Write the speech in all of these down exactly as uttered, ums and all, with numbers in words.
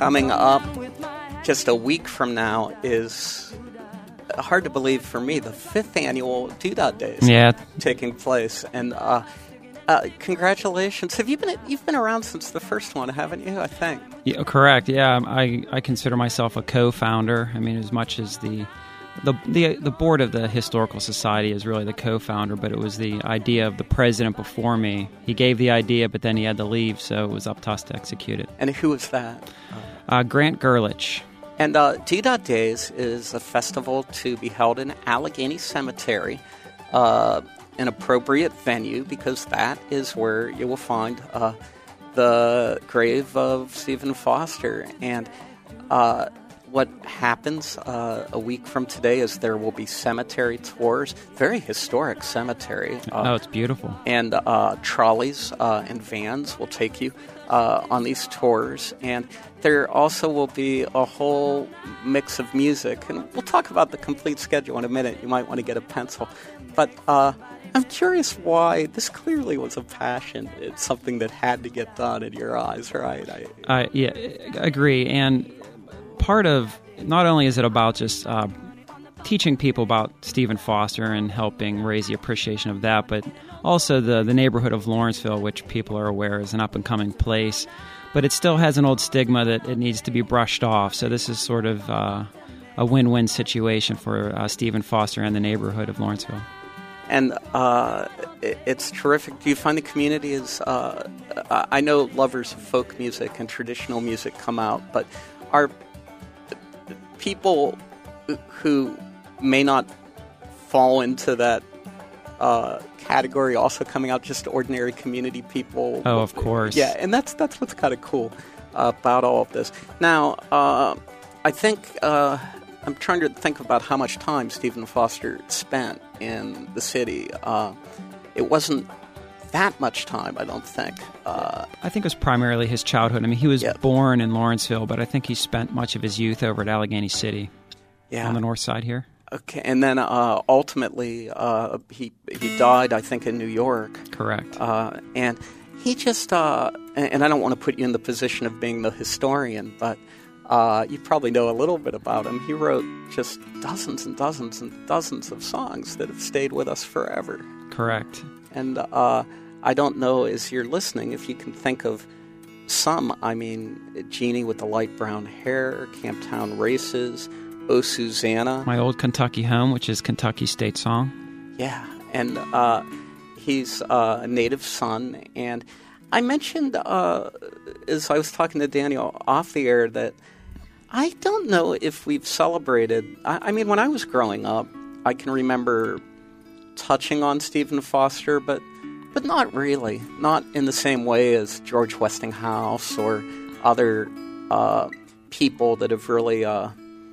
coming up just a week from now is, hard to believe for me, the fifth annual Doodah Days yeah. taking place. And uh, uh, congratulations. Have you been you've been around since the first one, haven't you, I think? Yeah, correct. Yeah, I, I consider myself a co-founder. I mean, as much as the, the the the board of the Historical Society is really the co-founder, but it was the idea of the president before me. He gave the idea, but then he had to leave, so it was up to us to execute it. And who was that? Uh, Grant Gerlich. And uh, Doodah Days is a festival to be held in Allegheny Cemetery, uh, an appropriate venue because that is where you will find uh, the grave of Stephen Foster. And uh, what happens uh, a week from today is there will be cemetery tours, very historic cemetery. Uh, oh, it's beautiful. And uh, trolleys uh, and vans will take you uh, on these tours. And there also will be a whole mix of music. And we'll talk about the complete schedule in a minute. You might want to get a pencil. But uh, I'm curious why this clearly was a passion. It's something that had to get done in your eyes, right? I, uh, yeah, I agree. And part of, not only is it about just uh, teaching people about Stephen Foster and helping raise the appreciation of that, but also the, the neighborhood of Lawrenceville, which people are aware is an up-and-coming place. But it still has an old stigma that it needs to be brushed off. So this is sort of uh, a win-win situation for uh, Stephen Foster and the neighborhood of Lawrenceville. And uh, it, it's terrific. Do you find the community is... Uh, I know lovers of folk music and traditional music come out, but are people who may not fall into that uh, category also coming out, just ordinary community people? Oh, of course. Yeah, and that's that's what's kind of cool uh, about all of this. Now, uh, I think uh, I'm trying to think about how much time Stephen Foster spent in the city. Uh, it wasn't that much time, I don't think. Uh, I think it was primarily his childhood. I mean, he was yeah. born in Lawrenceville, but I think he spent much of his youth over at Allegheny City yeah. on the north side here. Okay, and then uh, ultimately uh, he he died, I think, in New York. Correct. Uh, and he just, uh, and I don't want to put you in the position of being the historian, but uh, you probably know a little bit about him. He wrote just dozens and dozens and dozens of songs that have stayed with us forever. Correct. And uh, I don't know, as you're listening, if you can think of some. I mean, Jeannie with the light brown hair, Camptown Races, Oh, Susanna. My Old Kentucky Home, which is Kentucky state song. Yeah, and uh, he's uh, a native son. And I mentioned, uh, as I was talking to Daniel off the air, that I don't know if we've celebrated. I, I mean, when I was growing up, I can remember touching on Stephen Foster, but but not really. Not in the same way as George Westinghouse or other uh, people that have really... Uh,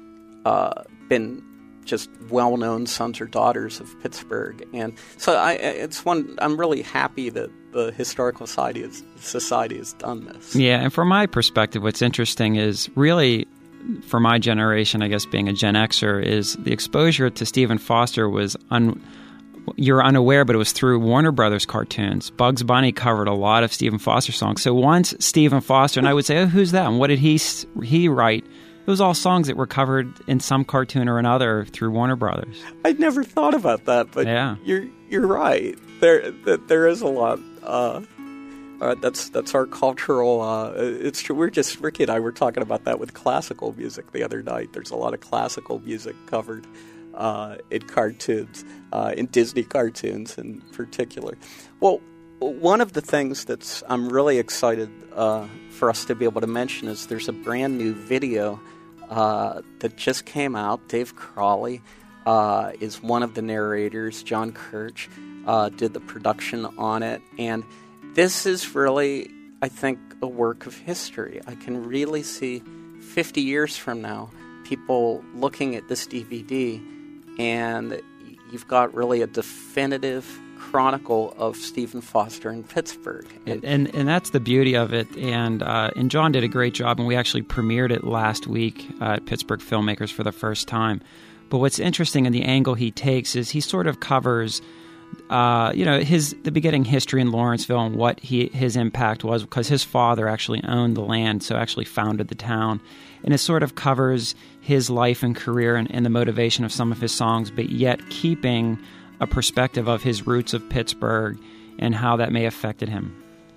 Uh, been just well-known sons or daughters of Pittsburgh. And so I, it's one, I'm really happy that the Historical Society, is, Society has done this. Yeah, and from my perspective, what's interesting is really, for my generation, I guess being a Gen Xer, is the exposure to Stephen Foster was, un, you're unaware, but it was through Warner Brothers cartoons. Bugs Bunny covered a lot of Stephen Foster songs. So once Stephen Foster, and I would say, oh, who's that? And what did he he write? It was all songs that were covered in some cartoon or another through Warner Brothers. I'd never thought about that, but yeah. you're you're right. There there is a lot. Uh, uh, that's that's our cultural. Uh, it's true. We're just Ricky and I were talking about that with classical music the other night. There's a lot of classical music covered uh, in cartoons, uh, in Disney cartoons in particular. Well, one of the things that's I'm really excited uh, for us to be able to mention is there's a brand new video. Uh, that just came out. Dave Crawley uh, is one of the narrators. John Kirch uh, did the production on it. And this is really, I think, a work of history. I can really see fifty years from now, people looking at this D V D, and you've got really a definitive chronicle of Stephen Foster in Pittsburgh. And, and and that's the beauty of it. And uh, and John did a great job, and we actually premiered it last week uh, at Pittsburgh Filmmakers for the first time. But what's interesting in the angle he takes is he sort of covers uh, you know, his the beginning history in Lawrenceville and what he his impact was, because his father actually owned the land, so actually founded the town. And it sort of covers his life and career and, and the motivation of some of his songs, but yet keeping a perspective of his roots of Pittsburgh and how that may have affected him.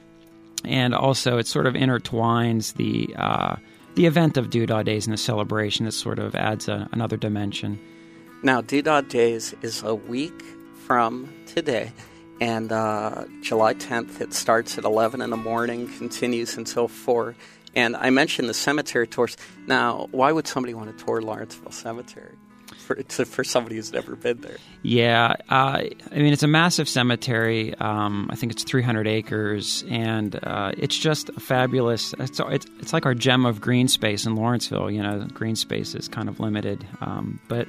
And also it sort of intertwines the uh, the event of Doodah Days and the celebration. That sort of adds a, another dimension. Now, Doodah Days is a week from today, and uh, July tenth, it starts at eleven in the morning, continues until four. And I mentioned the cemetery tours. Now, why would somebody want to tour Lawrenceville Cemetery for to, for somebody who's never been there? Yeah, uh, I mean, it's a massive cemetery. Um, I think it's three hundred acres, and uh, it's just a fabulous. It's, it's it's like our gem of green space in Lawrenceville. You know, green space is kind of limited, um, but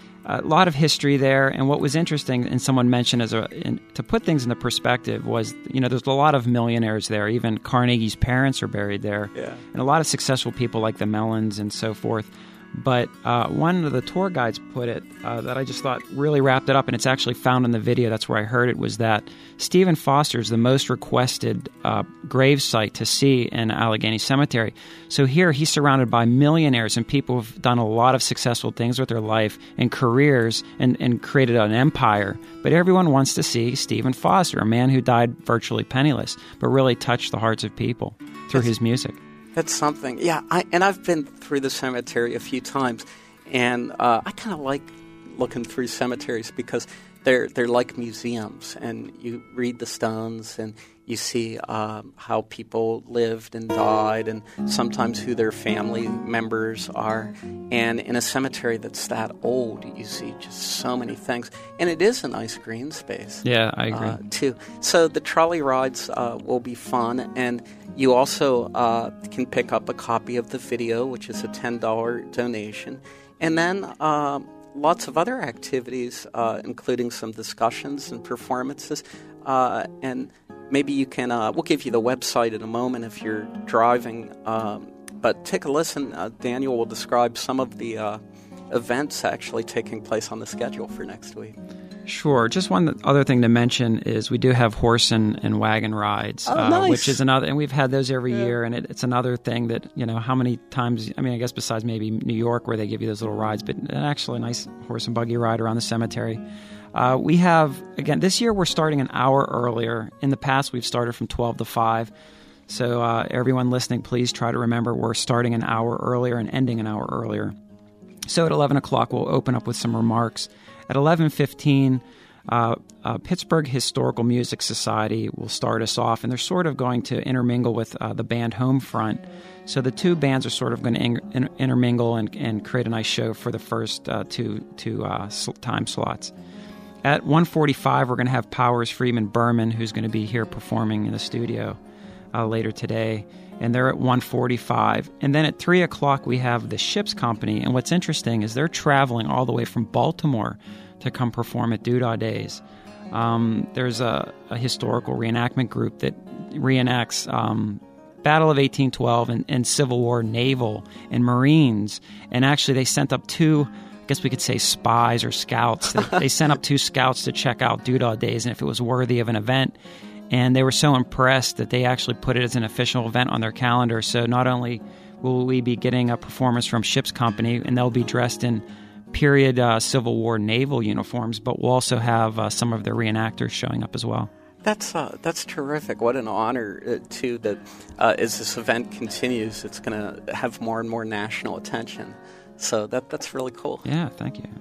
a lot of history there. And what was interesting, and someone mentioned as a in, to put things into perspective, was, you know, there's a lot of millionaires there. Even Carnegie's parents are buried there, yeah. And a lot of successful people like the Mellons and so forth. But uh, one of the tour guides put it uh, that I just thought really wrapped it up, and it's actually found in the video. That's where I heard it, was that Stephen Foster is the most requested uh, grave site to see in Allegheny Cemetery. So here he's surrounded by millionaires and people who've done a lot of successful things with their life and careers and, and created an empire. But everyone wants to see Stephen Foster, a man who died virtually penniless, but really touched the hearts of people through his music. That's something. Yeah, I, and I've been through the cemetery a few times, and uh, I kind of like looking through cemeteries because they're they're like museums, and you read the stones, and you see um, how people lived and died, and sometimes who their family members are. And in a cemetery that's that old, you see just so many things, and it is a nice green space. Yeah, I agree uh, too. So the trolley rides uh, will be fun, and you also uh, can pick up a copy of the video, which is a ten dollars donation. And then uh, lots of other activities, uh, including some discussions and performances. Uh, and maybe you can, uh, we'll give you the website in a moment if you're driving. Um, but take a listen. Uh, Daniel will describe some of the uh, events actually taking place on the schedule for next week. Sure. Just one other thing to mention is we do have horse and, and wagon rides, oh, uh, nice. which is another, and we've had those every yeah. year, and it, it's another thing that, you know, how many times, I mean, I guess besides maybe New York where they give you those little rides, but actually a nice horse and buggy ride around the cemetery. Uh, we have, again, this year we're starting an hour earlier. In the past, we've started from twelve to five. So uh, everyone listening, please try to remember we're starting an hour earlier and ending an hour earlier. So at eleven o'clock, we'll open up with some remarks. At eleven fifteen, Uh, uh, Pittsburgh Historical Music Society will start us off, and they're sort of going to intermingle with uh, the band Homefront. So the two bands are sort of going to in- in- intermingle and, and create a nice show for the first uh, two, two uh, sl- time slots. At one forty-five, we're going to have Powers Freeman Berman, who's going to be here performing in the studio uh, later today. And they're at one forty-five. And then at three o'clock, we have the Ships Company. And what's interesting is they're traveling all the way from Baltimore to come perform at Doodah Days. Um, there's a, a historical reenactment group that reenacts um, Battle of eighteen twelve and, and Civil War naval and Marines. And actually they sent up two, I guess we could say spies or scouts. They, they sent up two scouts to check out Doodah Days and if it was worthy of an event. And they were so impressed that they actually put it as an official event on their calendar. So not only will we be getting a performance from Ships Company, and they'll be dressed in period uh, Civil War naval uniforms, but we'll also have uh, some of their reenactors showing up as well. That's uh, that's terrific. What an honor, uh, too, that uh, as this event continues, it's going to have more and more national attention. So that that's really cool. Yeah, thank you.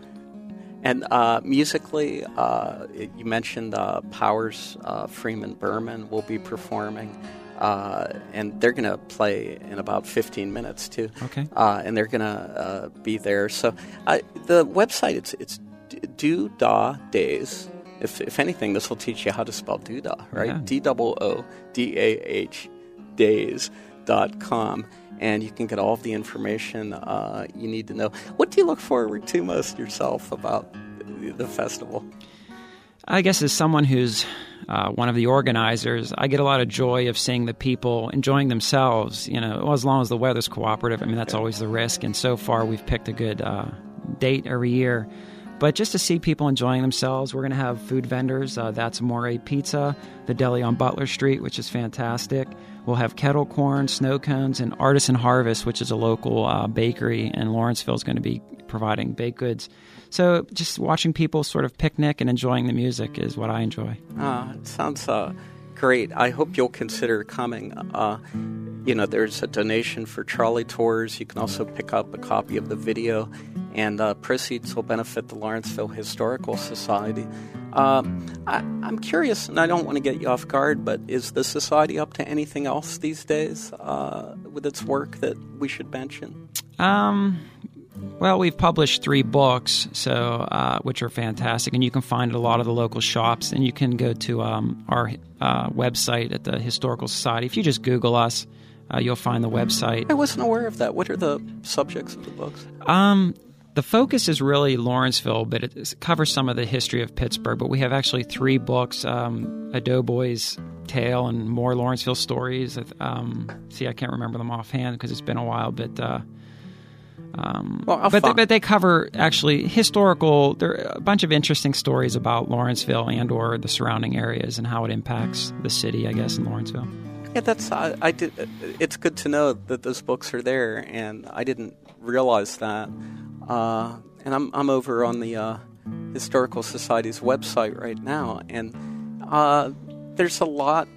And uh, musically, uh, you mentioned uh, Powers uh, Freeman Berman will be performing. Uh, and they're going to play in about fifteen minutes, too. Okay. Uh, and they're going to uh, be there. So uh, the website, it's it's Doodah Days. If if anything, this will teach you how to spell Doodah, right? Yeah. D O O D A H days dot com. And you can get all of the information uh, you need to know. What do you look forward to most yourself about the, the festival? I guess as someone who's uh, one of the organizers, I get a lot of joy of seeing the people enjoying themselves, you know, well, as long as the weather's cooperative. I mean, that's always the risk. And so far, we've picked a good uh, date every year. But just to see people enjoying themselves, we're going to have food vendors. Uh, that's Moray Pizza, the deli on Butler Street, which is fantastic. We'll have kettle corn, snow cones, and Artisan Harvest, which is a local uh, bakery in Lawrenceville, is going to be providing baked goods. So just watching people sort of picnic and enjoying the music is what I enjoy. Uh, it sounds uh, great. I hope you'll consider coming. Uh, you know, there's a donation for trolley tours. You can also pick up a copy of the video, and uh, proceeds will benefit the Lawrenceville Historical Society. Um, I, I'm curious, and I don't want to get you off guard, but is the Society up to anything else these days uh, with its work that we should mention? Um... Well, we've published three books, so uh, which are fantastic, and you can find at a lot of the local shops. And you can go to um, our uh, website at the Historical Society. If you just Google us, uh, you'll find the website. I wasn't aware of that. What are the subjects of the books? Um, the focus is really Lawrenceville, but it covers some of the history of Pittsburgh. But we have actually three books: um, A Doughboy's Tale and more Lawrenceville stories. Um, see, I can't remember them offhand because it's been a while, but. Uh, Um, well, but, they, but they cover actually historical. There are a bunch of interesting stories about Lawrenceville and or the surrounding areas and how it impacts the city, I guess, in Lawrenceville. Yeah, that's I, I did. It's good to know that those books are there, and I didn't realize that. Uh, and I'm I'm over on the uh, Historical Society's website right now, and uh, there's a lot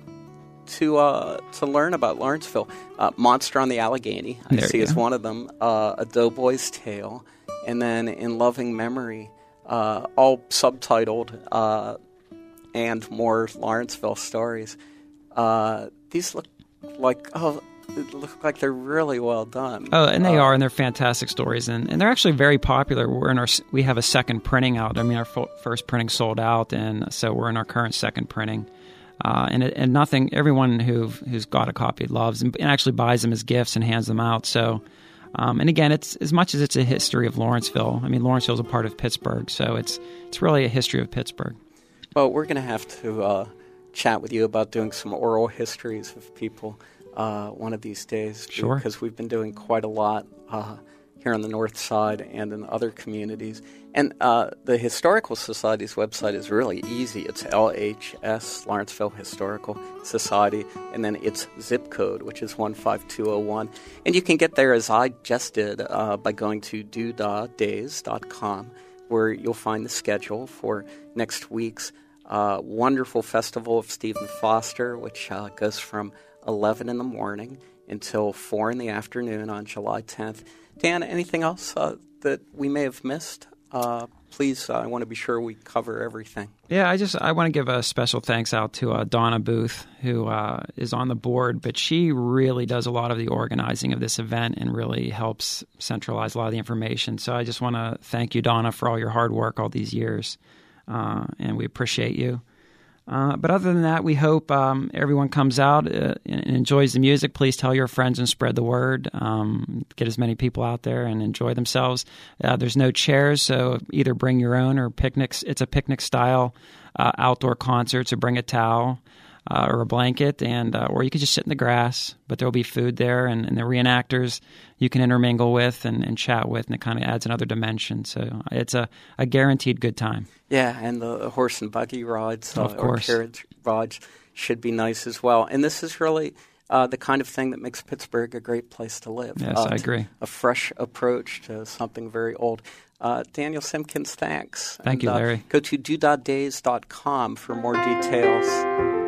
to uh, to learn about Lawrenceville. Uh, Monster on the Allegheny, I there see as one of them. Uh, A Doughboy's Tale, and then In Loving Memory, uh, all subtitled, uh, and more Lawrenceville stories. Uh, these look like oh, it look like they're really well done. Oh, and they uh, are, and they're fantastic stories, and, and they're actually very popular. We're in our we have a second printing out. I mean, our f- first printing sold out, and so we're in our current second printing. Uh, and it, and nothing. Everyone who who's got a copy loves and, and actually buys them as gifts and hands them out. So, um, and again, it's as much as it's a history of Lawrenceville. I mean, Lawrenceville is a part of Pittsburgh, so it's it's really a history of Pittsburgh. Well, we're going to have to uh, chat with you about doing some oral histories of people uh, one of these days. Sure. Because we've been doing quite a lot uh, here on the north side and in other communities. And uh, the Historical Society's website is really easy. It's L H S, Lawrenceville Historical Society, and then its zip code, which is one five two oh one. And you can get there, as I just did, uh, by going to doodah days dot com, where you'll find the schedule for next week's uh, wonderful Festival of Stephen Foster, which uh, goes from eleven in the morning until four in the afternoon on July tenth. Dan, anything else uh, that we may have missed? Uh, please, uh, I want to be sure we cover everything. Yeah, I just I want to give a special thanks out to uh, Donna Booth, who uh, is on the board, but she really does a lot of the organizing of this event and really helps centralize a lot of the information. So I just want to thank you, Donna, for all your hard work all these years, uh, and we appreciate you. Uh, but other than that, we hope um, everyone comes out uh, and enjoys the music. Please tell your friends and spread the word. Um, get as many people out there and enjoy themselves. Uh, there's no chairs, so either bring your own or picnics. It's a picnic-style uh, outdoor concert, so bring a towel uh, or a blanket, and uh, or you could just sit in the grass. But there will be food there, and, and the reenactors you can intermingle with and, and chat with, and it kind of adds another dimension. So it's a, a guaranteed good time. Yeah, and the horse and buggy rides uh, of course. or carriage rides should be nice as well. And this is really uh, the kind of thing that makes Pittsburgh a great place to live. Yes, uh, I agree. A fresh approach to something very old. Uh, Daniel Simpkins, thanks. Thank and, you, uh, Larry. Go to doodah days dot com for more details.